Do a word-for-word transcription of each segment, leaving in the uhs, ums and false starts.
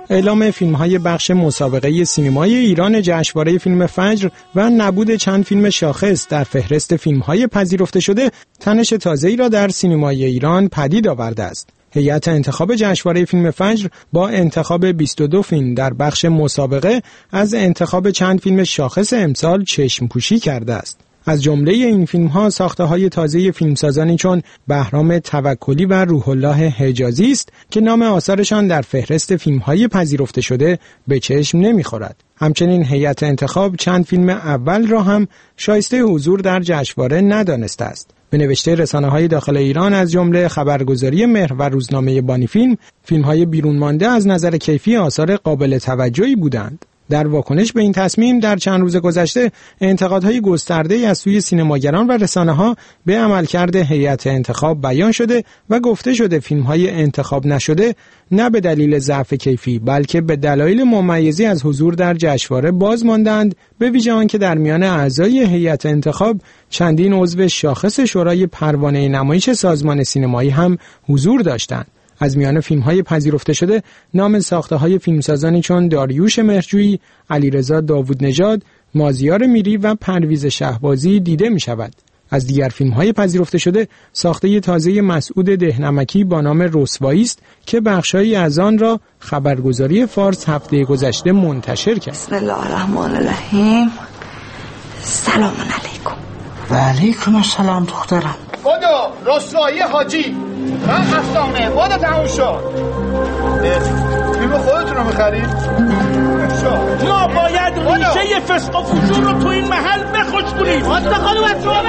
اعلام فیلم‌های بخش مسابقه سینمایی ایران جشنواره فیلم فجر و نبود چند فیلم شاخص در فهرست فیلم‌های پذیرفته شده تنش تازه‌ای را در سینمای ایران پدید آورده است. هیئت انتخاب جشنواره فیلم فجر با انتخاب بیست و دو فیلم در بخش مسابقه از انتخاب چند فیلم شاخص امسال چشم پوشی کرده است. از جمله این فیلم‌ها ساخته‌های تازه فیلمسازانی چون بهرام توکلی و روح الله حجازی است که نام آثارشان در فهرست فیلم‌های پذیرفته شده به چشم نمی‌خورد. همچنین هیئت انتخاب چند فیلم اول را هم شایسته حضور در جشنواره ندانسته است. به نوشته رسانه‌های داخل ایران از جمله خبرگزاری مهر و روزنامه بانی فیلم، فیلم‌های بیرون مانده از نظر کیفی آثار قابل توجهی بودند. در واکنش به این تصمیم در چند روز گذشته انتقادهای گسترده‌ای از سوی سینماگران و رسانه‌ها به عملکرد هیئت انتخاب بیان شده و گفته شده فیلم‌های انتخاب نشده نه به دلیل ضعف کیفی بلکه به دلایل ممیزی از حضور در جشنواره باز ماندند، به ویژه آنکه در میان اعضای هیئت انتخاب چندین عضو شاخص شورای پروانه نمایش سازمان سینمایی هم حضور داشتند. از میان فیلم‌های پذیرفته شده نام ساخته‌های فیلمسازانی چون داریوش مهرجویی، علیرضا داوود نژاد، مازیار میری و پرویز شهبازی دیده می‌شود. از دیگر فیلم‌های پذیرفته شده ساخته تازه مسعود دهنمکی با نام رسوایی است که بخشایی از آن را خبرگزاری فارس هفته گذشته منتشر کرد. بسم الله الرحمن الرحیم. سلام علیکم. و علیکم السلام دخترم. بودو رسوایی حاجی من افسانه بودو تموم شد. فیلم خودتون رو میخرید؟ ما باید ریشه فسق و فجور رو تو این محل بخشکنیم. واسه خانم از شما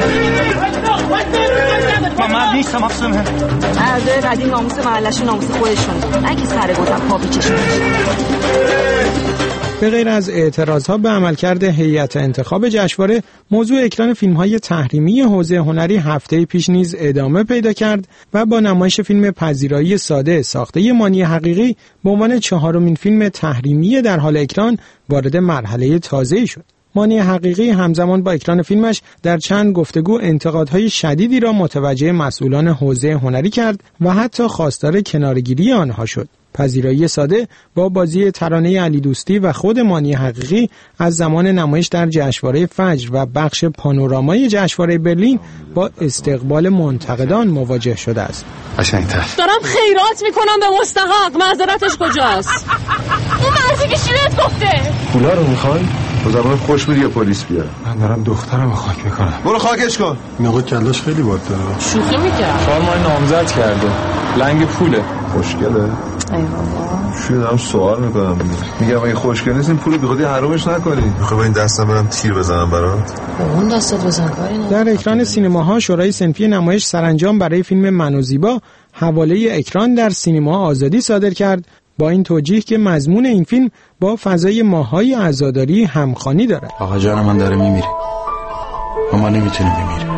من من نیستم افسانه. مرده قدیم ناموس محلش ناموس خودشون نه که سر گذر پا پیچشون. به غیر از اعتراضها به عملکرد هیئت انتخاب جشنواره، موضوع اکران فیلم‌های تحریمی حوزه هنری هفته پیش نیز ادامه پیدا کرد و با نمایش فیلم پذیرایی ساده ساخته مانی حقیقی به عنوان چهارمین فیلم تحریمی در حال اکران وارد مرحله تازه‌ای شد. مانی حقیقی همزمان با اکران فیلمش در چند گفتگو انتقادهای شدیدی را متوجه مسئولان حوزه هنری کرد و حتی خواستار کنارگیری آنها شد. پذیرایی ساده با بازی ترانه علی دوستی و خود مانی حقیقی از زمان نمایش در جشنواره فجر و بخش پانورامای جشنواره برلین با استقبال منتقدان مواجه شده است. قشنگ‌تر. دارم خیرات میکنم به مستحق، معذرتش کجاست؟ اون مرزی که شیرت گفته. پولا رو میخوای؟ با زبان خوش میری یا پلیس بیار؟ من دارم دخترم خاک میکنم. برو خاکش کن. این آقا کلاش خیلی باد داره. شوخی میکرد. خانم نامزد کرده. لنگ پوله. خوشگله. ای بابا. شو دارم سوال میکنم. میگم اگه خوشگل نیست این پولو بخوادی حرامش نکنی. میخوای با این دستم برم تیر بزنم برات؟ اون دستت بزن کاری نه. در اکران سینماها شورای صنفی نمایش سرانجام برای فیلم من و زیبا حواله اکران در سینما آزادی صادر کرد با این توجیه که مضمون این فیلم با فضای ماهای عزاداری همخوانی دارد. آقا جان من داره میمیره. اما نمیتونه بمیره.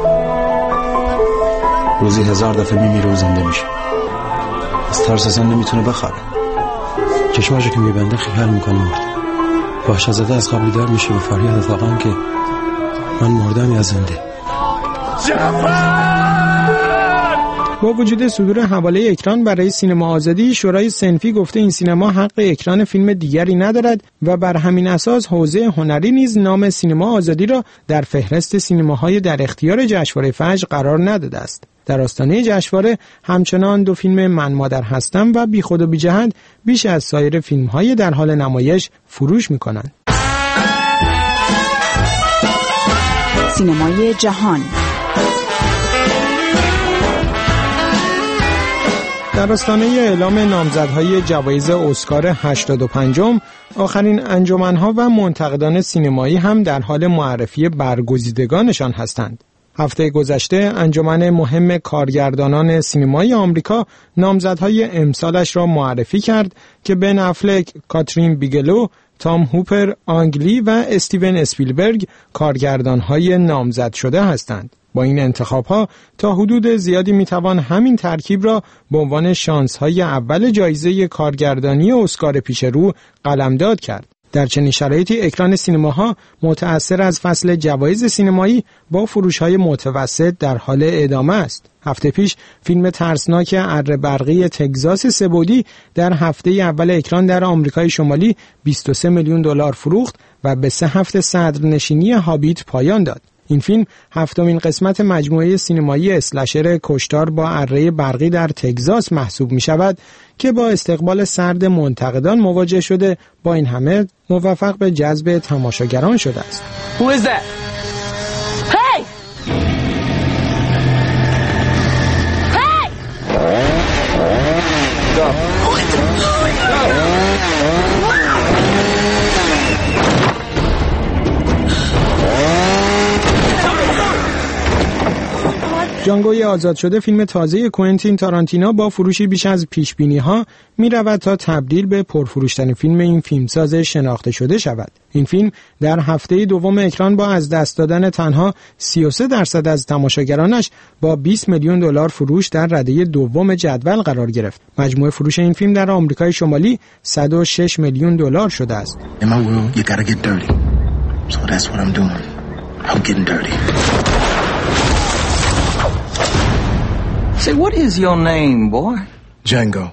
روزی هزار دفعه میمیره و زنده میشه. از ترس اصلا نمیتونه بخوابه. چشماشو که میبنده خیال میکنه مرده. باشه زده از قبل بیدار میشه و فریاد اطلاقا که من مردم یا زنده. با وجود صدور حواله اکران برای سینما آزادی، شورای صنفی گفته این سینما حق اکران فیلم دیگری ندارد و بر همین اساس حوزه هنری نیز نام سینما آزادی را در فهرست سینماهای در اختیار جشنواره فجر قرار نداده است. در آستانه جشنواره همچنان دو فیلم من مادر هستم و بی خود و بی جهت بیش از سایر فیلم‌های در حال نمایش فروش می‌کنند. سینمای جهان. در آستانه اعلام نامزدهای جوایز اسکار هشتاد و پنجم، آخرین انجمن‌ها و منتقدان سینمایی هم در حال معرفی برگزیدگانشان هستند. هفته گذشته انجمن مهم کارگردانان سینمایی آمریکا نامزدهای امسالش را معرفی کرد که بن افلک، کاترین بیگلو، تام هوپر، آنگ لی و استیون اسپیلبرگ کارگردانهای نامزد شده هستند. با این انتخاب‌ها تا حدود زیادی میتوان همین ترکیب را به عنوان شانس‌های اول جایزه کارگردانی اسکار پیش رو قلمداد کرد. در چنین شرایطی اکران سینماها متأثر از فصل جوایز سینمایی با فروش‌های متوسط در حال ادامه است. هفته پیش فیلم ترسناک اره برقی تگزاس سه‌بعدی در هفته اول اکران در آمریکای شمالی بیست و سه میلیون دلار فروخت و به سه هفته صدرنشینی هابیت پایان داد. این فیلم هفتمین قسمت مجموعه سینمایی اسلشر کشتار با اره برقی در تگزاس محسوب می شود که با استقبال سرد منتقدان مواجه شده، با این همه موفق به جذب تماشاگران شده است. Who is that? Hey! Hey! Stop. What the جانگوی آزاد شده فیلم تازه کوئنتین تارانتینو با فروشی بیش از پیش‌بینی‌ها می‌رود تا تبدیل به پرفروش‌ترین فیلم این فیلمساز شناخته شده شود. این فیلم در هفته دوم اکران با از دست دادن تنها سی و سه درصد از تماشاگرانش با بیست میلیون دلار فروش در رده دوم جدول قرار گرفت. مجموع فروش این فیلم در آمریکای شمالی صد و شش میلیون دلار شده است. In my world, you gotta get dirty. So that's what I'm doing. I'm getting dirty. Say, what is your name, boy? Django.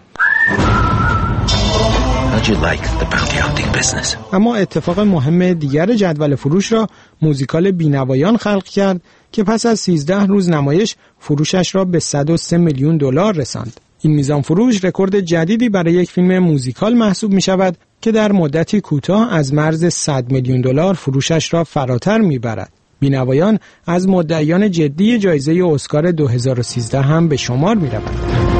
How'd you like the bounty hunting business? اما اتفاق مهم دیگر جدول فروش را موزیکال بینوایان خلق کرد که پس از سیزده روز نمایش فروشش را به صد و سه میلیون دلار رساند. این میزان فروش رکورد جدیدی برای یک فیلم موزیکال محسوب می شود که در مدتی کوتاه از مرز صد میلیون دلار فروشش را فراتر می برد. بینوایان از مدعیان جدی جایزه اسکار دو هزار و سیزده هم به شمار می روند.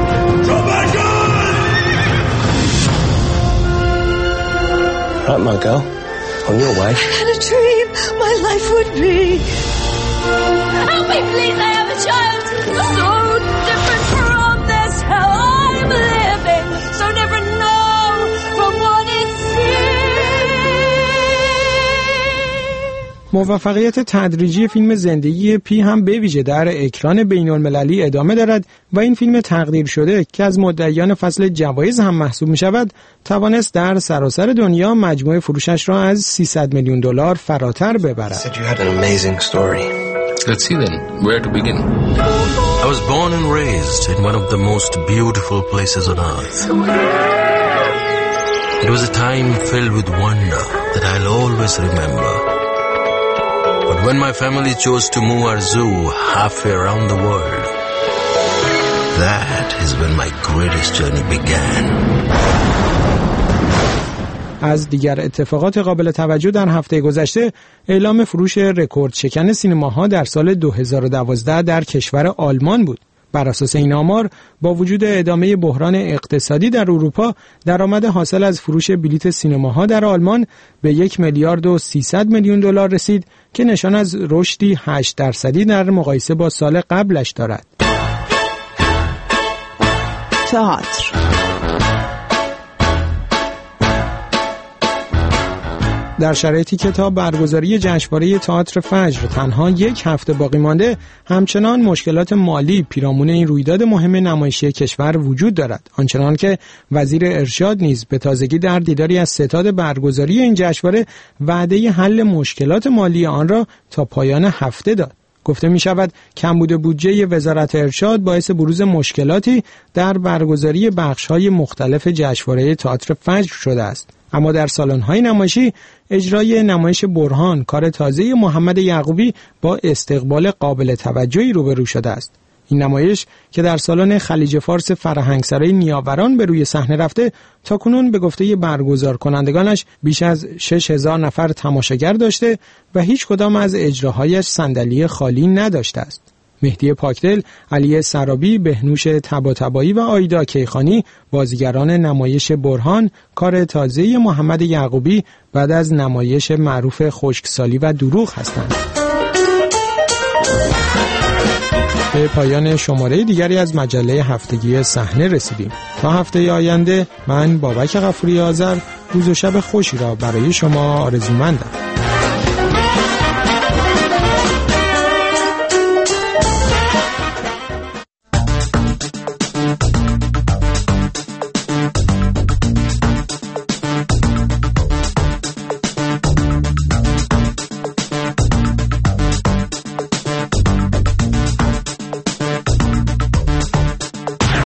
Right, my girl. On your way. I had a dream my life would be. Help me, please, I have a child. So different from this hell I'm living. So different now from what it seems. موفقیت تدریجی فیلم زندگی پی هم به ویژه در اکران بین‌المللی ادامه دارد و این فیلم تقدیر شده که از مدعیان فصل جوایز هم محسوب می شود توانست در سراسر دنیا مجموع فروشش را از سیصد میلیون دلار فراتر ببرد. Let's see then, where to begin? I was born and raised in one of the most beautiful places on earth. It was a time filled with wonder that I'll always remember. But when my family chose to move our zoo halfway around the world, that is when my greatest journey began. از دیگر اتفاقات قابل توجه در هفته گذشته اعلام فروش رکورد شکن سینماها در سال دو هزار و دوازده در کشور آلمان بود. بر اساس این آمار با وجود ادامه بحران اقتصادی در اروپا درآمد حاصل از فروش بلیت سینماها در آلمان به یک میلیارد و سیصد میلیون دلار رسید که نشان از رشدی هشت درصدی در مقایسه با سال قبلش دارد. تئاتر در شرایطی که تا برگزاری جشنواره تئاتر فجر تنها یک هفته باقی مانده، همچنان مشکلات مالی پیرامون این رویداد مهم نمایشی کشور وجود دارد. آنچنان که وزیر ارشاد نیز به تازگی در دیداری از ستاد برگزاری این جشنواره وعده حل مشکلات مالی آن را تا پایان هفته داد. گفته می شود کمبود بودجه وزارت ارشاد باعث بروز مشکلاتی در برگزاری بخش‌های مختلف جشنواره تئاتر فجر شده است. اما در سالن‌های نمایشی اجرای نمایش برهان، کار تازه محمد یعقوبی، با استقبال قابل توجهی روبرو شده است. این نمایش که در سالن خلیج فارس فرهنگسرای نیاوران به روی صحنه رفته، تاکنون به گفته برگزار کنندگانش بیش از شش هزار نفر تماشاگر داشته و هیچ کدام از اجراهایش صندلی خالی نداشته است. مهدی پاکدل، علی سرابی، بهنوش طباطبایی و آیدا کیخانی بازیگران نمایش برهان، کار تازه محمد یعقوبی، بعد از نمایش معروف خشکسالی و دروغ هستند. به پایان شماره دیگری از مجله هفتگی صحنه رسیدیم. تا هفته آینده من بابک غفوری آذر روز و شب خوشی را برای شما آرزومندم.